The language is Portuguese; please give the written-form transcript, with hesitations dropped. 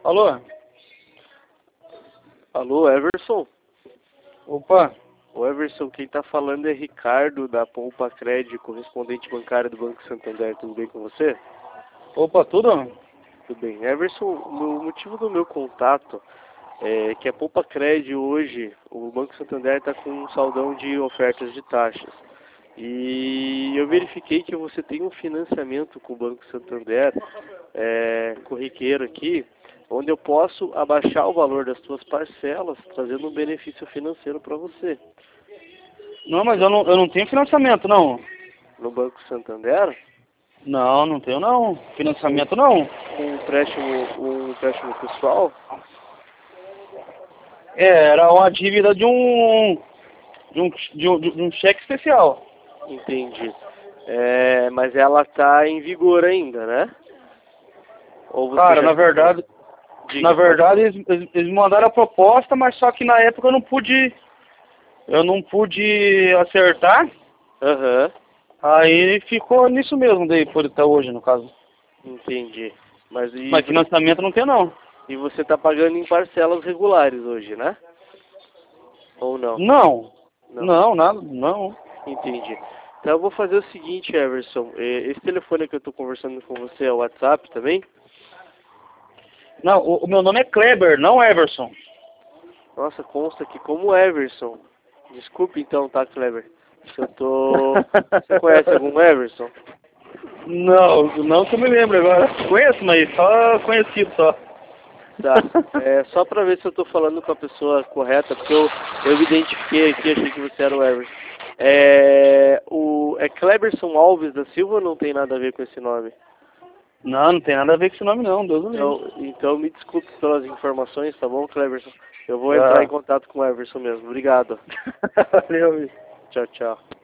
Alô? Alô, Everson? Opa, O Everson, quem tá falando é Ricardo, da Poupa Cred, correspondente bancário do Banco Santander. Tudo bem com você? opa, tudo? Tudo bem. Everson, o motivo do meu contato é que a Poupa Cred hoje, o Banco Santander está com um saldão de ofertas de taxas. E eu verifiquei que você tem um financiamento com o Banco Santander, corriqueiro aqui, onde eu posso abaixar o valor das suas parcelas, trazendo um benefício financeiro para você. Não, mas eu não tenho financiamento, não. No Banco Santander, Não, não tenho, não. Financiamento, não. um empréstimo pessoal, Era uma dívida de um cheque especial. entendi. Mas ela está em vigor ainda, né? Ou você Cara, já... na verdade, Diga, eles mandaram a proposta, mas só que na época eu não pude acertar. Aham, Aí ficou nisso mesmo, daí por até hoje, no caso. entendi. Mas Mas financiamento não tem, não. e você está pagando em parcelas regulares hoje, né? Ou não? Não, Não. não, nada, não. Entendi. Então eu vou fazer o seguinte, Everson. Esse telefone que eu estou conversando com você é o WhatsApp também? Não, o meu nome é Kleber, não Everson. Nossa, consta aqui como Everson. Desculpe então, tá, Kleber? Você conhece algum Everson? Não que eu me lembro agora. Conheço, mas só conhecido só. Tá. Só pra ver se eu tô falando com a pessoa correta, porque eu me identifiquei aqui, achei que você era o Everson. É Kleberson Alves da Silva ou não tem nada a ver com esse nome? Não tem nada a ver com esse nome não, Deus do livre. Então me desculpe pelas informações, tá bom, Kleberson? Eu vou Tá. entrar em contato com o Everson mesmo. Obrigado. Valeu, Tchau, tchau.